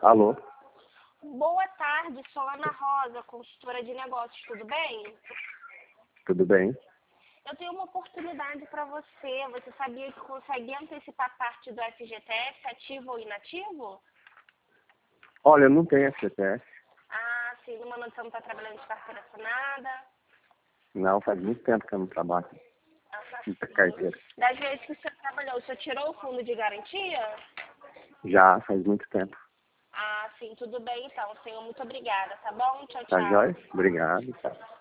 Alô, Boa tarde, sou Ana Rosa, consultora de negócios, tudo bem? tudo bem? Eu tenho uma oportunidade para você. Você sabia que consegue antecipar parte do FGTS, ativo ou inativo? Olha, eu não tenho FGTS. Ah, sim, numa noite você não está trabalhando de carteira assinada. Não, faz muito tempo que eu não trabalho. Ah, Muita sim. carteira. Das vezes que você trabalhou, você tirou o fundo de garantia? Já faz muito tempo. Ah, sim, tudo bem então, senhor. Muito obrigada, tá bom? Tchau, Tá tchau. jóia? Obrigado. Tá.